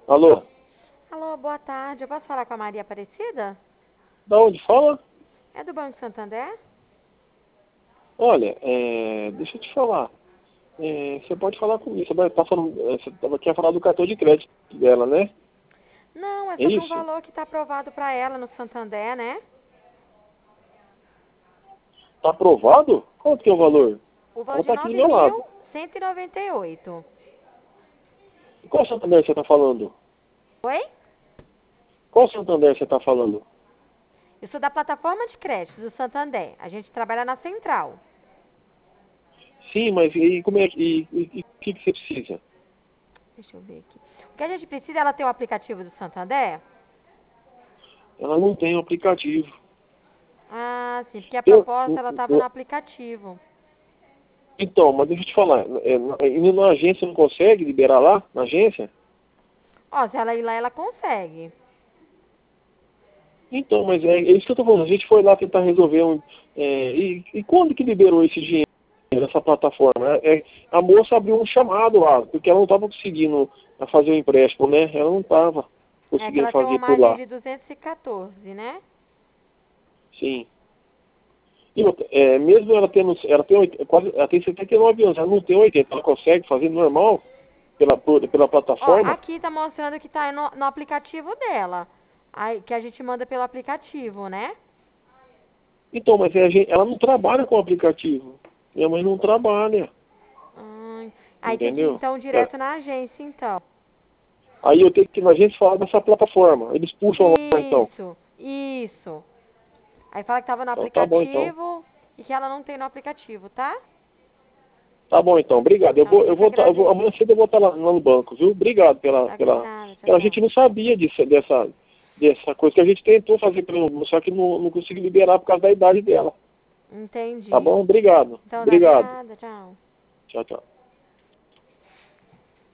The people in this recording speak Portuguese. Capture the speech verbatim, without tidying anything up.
Alô? Alô, boa tarde. Eu posso falar com a Maria Aparecida? Da onde fala? É do Banco Santander? Olha, é, deixa eu te falar. É, você pode falar comigo. Você, vai, tá falando, é, você tava- quer falar do cartão de crédito dela, né? Não, é É sobre um isso? valor que está aprovado para ela no Santander, né? Tá aprovado? Quanto que é o valor? O valor Ela de tá aqui do nove meu mil lado. cento e noventa e oito. Qual Santander você tá falando? Oi? Qual Santander você tá falando? Eu sou da plataforma de crédito do Santander. A gente trabalha na central. Sim, mas e como é que. E e- e o que, que você precisa? Deixa eu ver aqui. O que a gente precisa é ela ter o aplicativo do Santander? Ela não tem o aplicativo. Ah, sim, porque a Eu, proposta ela estava no aplicativo. então, mas deixa eu te falar. É, na, indo na agência não consegue liberar lá? Na agência? Ó, se ela ir lá, ela consegue. Então, mas é, é isso que eu tô falando. A gente foi lá tentar resolver um. É, e, e quando que liberou esse dinheiro nessa plataforma? É, é, a moça abriu um chamado lá, porque ela não estava conseguindo a fazer o empréstimo, né? Ela não estava É que conseguindo ela tem uma fazer por margem lá. de duzentos e quatorze, né? Sim. E outra, é, mesmo ela tendo. Ela tem, oit- quase, ela tem setenta e nove anos, ela não tem oitenta. Ela consegue fazer normal pela, por- pela Ó, plataforma? aqui tá mostrando que tá no, no aplicativo dela. Aí, que a gente manda pelo aplicativo, né? Então, mas é a gente- ela não trabalha com o aplicativo. Minha mãe não trabalha, Hum, aí tem que ir entendeu? então É, direto na agência, então. aí eu tenho que ir na agência falar dessa plataforma. Eles puxam lá então. Isso, isso. Aí fala que tava no Então tá bom então. aplicativo e que ela não tem no aplicativo, tá? Tá bom então, obrigado. Eu Tá vou, bom, eu eu que vou, tá- eu vou agradeço. amanhã cedo eu vou estar lá, lá no banco, viu? Obrigado pela, Tá de pela, nada, tchau, pela. A tchau. gente não sabia disso, dessa, dessa coisa que a gente tentou fazer pelo, só que não, não conseguiu liberar por causa da idade dela. Tá Entendi. bom? Obrigado. Então tá de Obrigado. nada, tchau. Tchau, tchau.